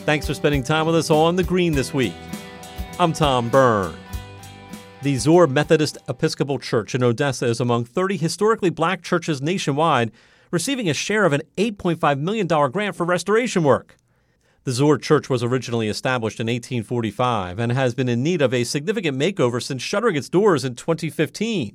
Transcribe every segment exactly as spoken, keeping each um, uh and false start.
Thanks for spending time with us on The Green this week. I'm Tom Byrne. The Zoar Methodist Episcopal Church in Odessa is among thirty historically black churches nationwide, receiving a share of an eight point five million dollars grant for restoration work. The Zoar Church was originally established in eighteen forty-five and has been in need of a significant makeover since shuttering its doors in twenty fifteen.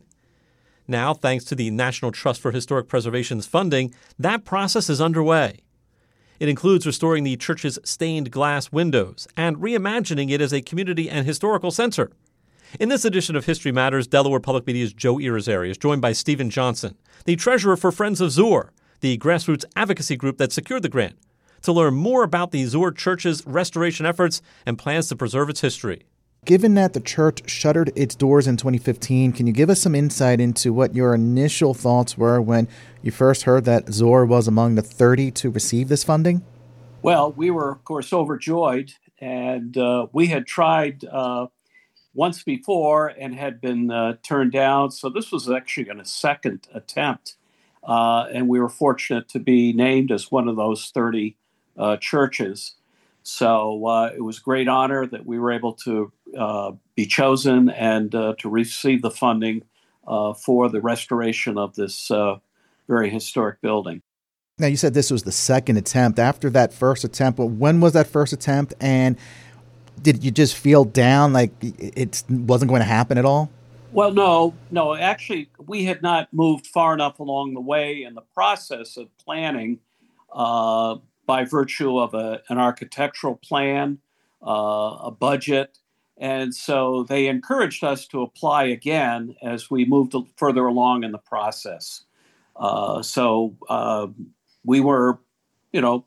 Now, thanks to the National Trust for Historic Preservation's funding, that process is underway. It includes restoring the church's stained glass windows and reimagining it as a community and historical center. In this edition of History Matters, Delaware Public Media's Joe Irizarry is joined by Stephen Johnson, the treasurer for Friends of Zoar, the grassroots advocacy group that secured the grant, to learn more about the Zoar Church's restoration efforts and plans to preserve its history. Given that the church shuttered its doors in twenty fifteen, can you give us some insight into what your initial thoughts were when you first heard that Zoar was among the thirty to receive this funding? Well, we were, of course, overjoyed, and uh, we had tried uh, once before and had been uh, turned down. So this was actually a second attempt, uh, and we were fortunate to be named as one of those thirty uh, churches. So uh, it was a great honor that we were able to uh, be chosen and uh, to receive the funding uh, for the restoration of this uh, very historic building. Now, you said this was the second attempt. After that first attempt, when was that first attempt? And did you just feel down, like it wasn't going to happen at all? Well, no, no. Actually, we had not moved far enough along the way in the process of planning uh, by virtue of a, an architectural plan, uh, a budget. And so they encouraged us to apply again as we moved further along in the process. Uh, so uh, we were, you know,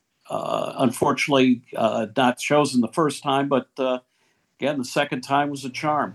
uh, unfortunately uh, not chosen the first time, but uh, again, the second time was a charm.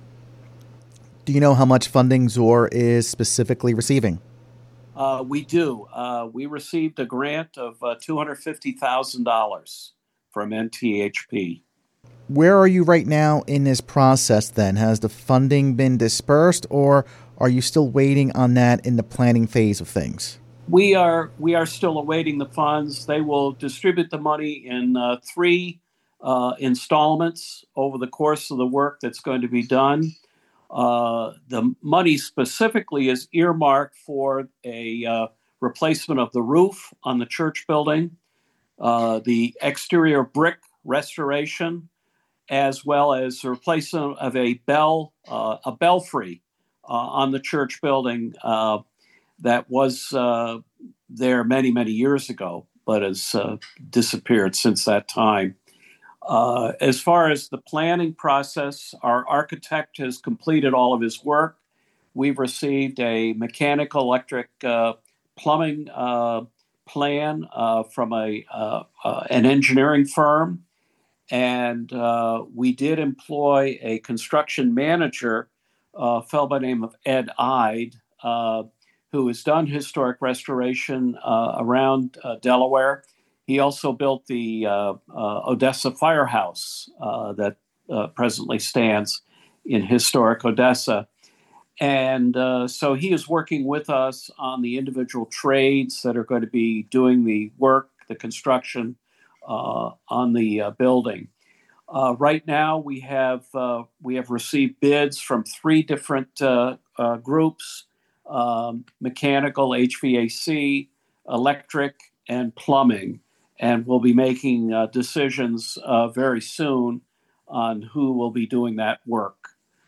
Do you know how much funding Zoar is specifically receiving? Uh, we do. Uh, we received a grant of uh, two hundred fifty thousand dollars from N T H P. Where are you right now in this process then? Has the funding been dispersed, or are you still waiting on that in the planning phase of things? We are we are still awaiting the funds. They will distribute the money in uh, three uh, installments over the course of the work that's going to be done. Uh, the money specifically is earmarked for a uh, replacement of the roof on the church building, uh, the exterior brick restoration, as well as the replacement of a bell, uh, a belfry uh, on the church building uh, that was uh, there many, many years ago, but has uh, disappeared since that time. Uh, as far as the planning process, our architect has completed all of his work. We've received a mechanical, electric, uh, plumbing uh, plan uh, from a uh, uh, an engineering firm, and uh, we did employ a construction manager, uh, a fellow by the name of Ed Ide, uh, who has done historic restoration uh, around uh, Delaware. He also built the uh, uh, Odessa Firehouse uh, that uh, presently stands in historic Odessa. And uh, so he is working with us on the individual trades that are going to be doing the work, the construction uh, on the uh, building. Uh, right now, we have uh, we have received bids from three different uh, uh, groups, um, mechanical, H V A C, electric, and plumbing. And we'll be making uh, decisions uh, very soon on who will be doing that work.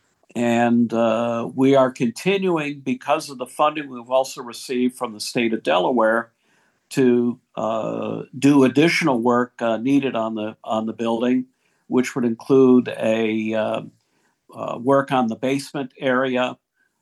And uh, we are continuing, because of the funding we've also received from the state of Delaware, to uh, do additional work uh, needed on the on the building, which would include a uh, uh, work on the basement area,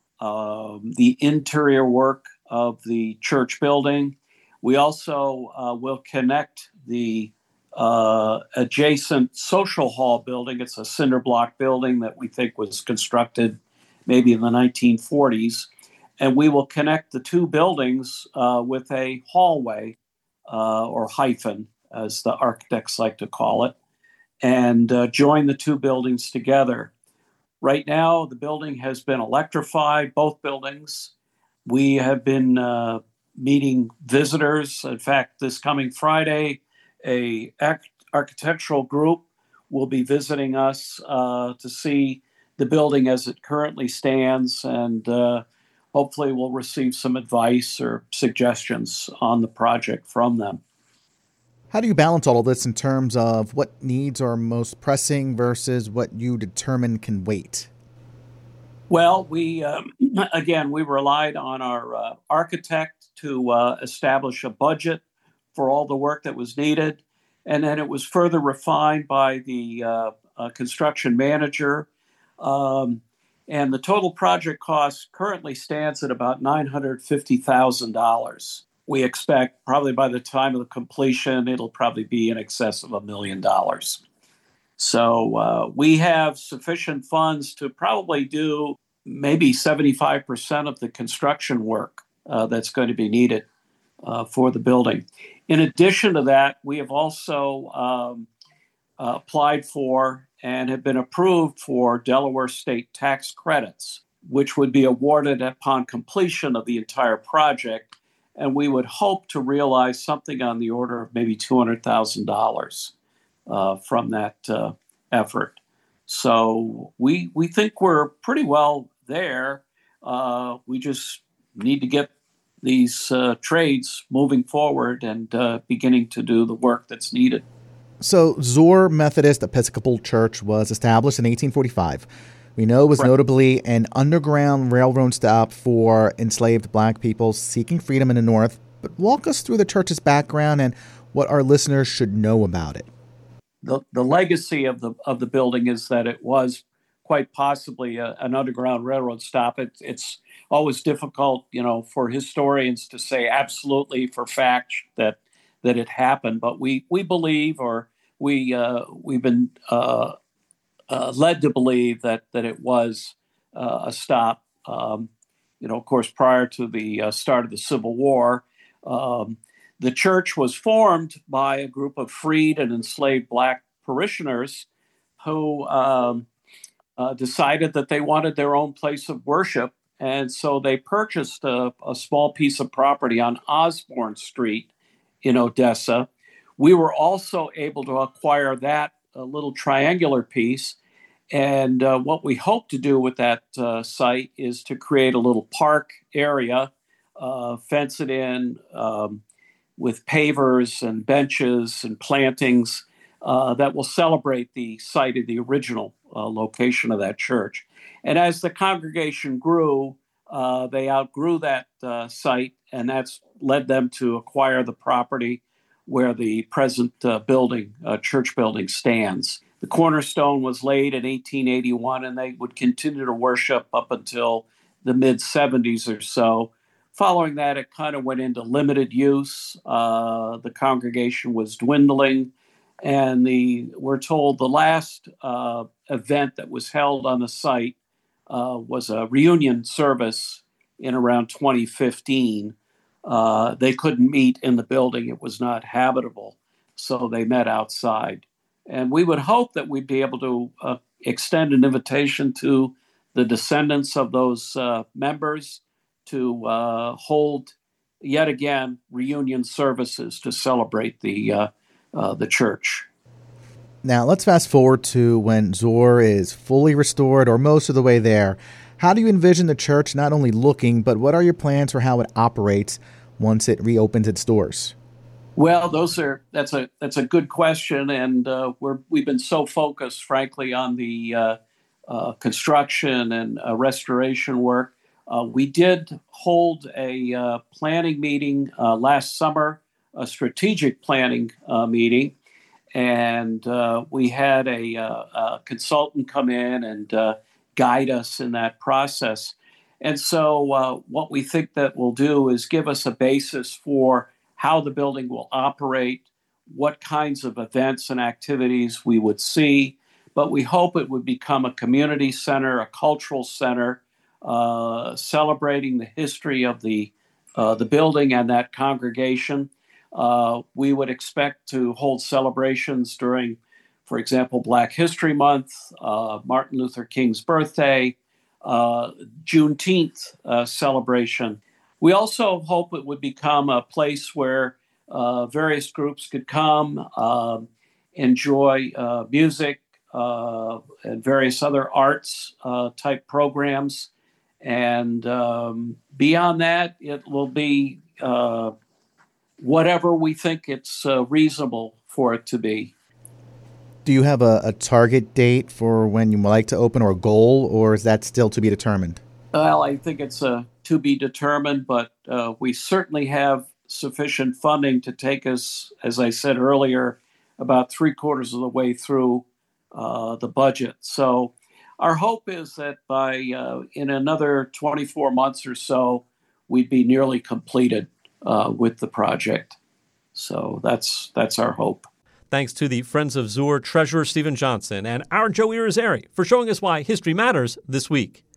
um, the interior work of the church building. We also uh, will connect the uh, adjacent social hall building. It's a cinder block building that we think was constructed maybe in the nineteen forties. And we will connect the two buildings uh, with a hallway uh, or hyphen, as the architects like to call it, and uh, join the two buildings together. Right now, the building has been electrified, both buildings. We have been uh, meeting visitors. In fact, this coming Friday, a architectural group will be visiting us uh, to see the building as it currently stands, and uh, hopefully we'll receive some advice or suggestions on the project from them. How do you balance all of this in terms of what needs are most pressing versus what you determine can wait? Well, we, um, again, we relied on our uh, architect to uh, establish a budget for all the work that was needed. And then it was further refined by the uh, uh, construction manager. Um, and the total project cost currently stands at about nine hundred fifty thousand dollars. We expect probably by the time of the completion, it'll probably be in excess of a million dollars. So uh, we have sufficient funds to probably do maybe seventy-five percent of the construction work uh, that's going to be needed uh, for the building. In addition to that, we have also um, uh, applied for and have been approved for Delaware state tax credits, which would be awarded upon completion of the entire project. And we would hope to realize something on the order of maybe two hundred thousand dollars uh, from that uh, effort. So we we think we're pretty well there. Uh, we just need to get these uh, trades moving forward and uh, beginning to do the work that's needed. So Zoar Methodist Episcopal Church was established in eighteen forty-five. We know it was Right. notably an underground railroad stop for enslaved black people seeking freedom in the North. But walk us through the church's background and what our listeners should know about it. The the legacy of the of the building is that it was quite possibly a, an underground railroad stop. It, it's always difficult, you know, for historians to say absolutely for fact that that it happened, but we we believe, or we uh, we've been uh, uh, led to believe that that it was uh, a stop. Um, you know, of course, prior to the uh, start of the Civil War, um, the church was formed by a group of freed and enslaved black parishioners who um, uh, decided that they wanted their own place of worship. And so they purchased a, a small piece of property on Osborne Street in Odessa. We were also able to acquire that uh, little triangular piece. And uh, what we hope to do with that uh, site is to create a little park area, uh, fence it in um, with pavers and benches and plantings uh, that will celebrate the site of the original uh, location of that church. And as the congregation grew, uh, they outgrew that uh, site, and that's led them to acquire the property where the present uh, building, uh, church building, stands. The cornerstone was laid in eighteen eighty-one, and they would continue to worship up until the mid seventies or so. Following that, it kind of went into limited use. Uh, the congregation was dwindling, and the we're told the last uh, event that was held on the site uh, was a reunion service in around twenty fifteen. Uh, they couldn't meet in the building. It was not habitable, so they met outside. And we would hope that we'd be able to uh, extend an invitation to the descendants of those uh, members to uh, hold, yet again, reunion services to celebrate the uh, uh, the church. Now, let's fast forward to when Zoar is fully restored or most of the way there. How do you envision the church not only looking, but what are your plans for how it operates once it reopens its doors? Well, those are that's a that's a good question, and uh, we're we've been so focused, frankly, on the uh, uh, construction and uh, restoration work. Uh, we did hold a uh, planning meeting uh, last summer, a strategic planning uh, meeting, and uh, we had a, uh, a consultant come in and uh, guide us in that process. And so, uh, what we think that will do is give us a basis for how the building will operate, what kinds of events and activities we would see. But we hope it would become a community center, a cultural center, uh, celebrating the history of the uh, the building and that congregation. Uh, we would expect to hold celebrations during, for example, Black History Month, uh, Martin Luther King's birthday, uh, Juneteenth uh, celebration. We also hope it would become a place where uh, various groups could come um, enjoy uh, music uh, and various other arts uh, type programs. And um, beyond that, it will be uh, whatever we think it's uh, reasonable for it to be. Do you have a, a target date for when you would like to open, or a goal, or is that still to be determined? Well, I think it's uh, to be determined, but uh, we certainly have sufficient funding to take us, as I said earlier, about three quarters of the way through uh, the budget. So our hope is that by uh, in another twenty-four months or so, we'd be nearly completed uh, with the project. So that's that's our hope. Thanks to the Friends of Zoar Treasurer Stephen Johnson and our Joe Irizarry for showing us why history matters this week.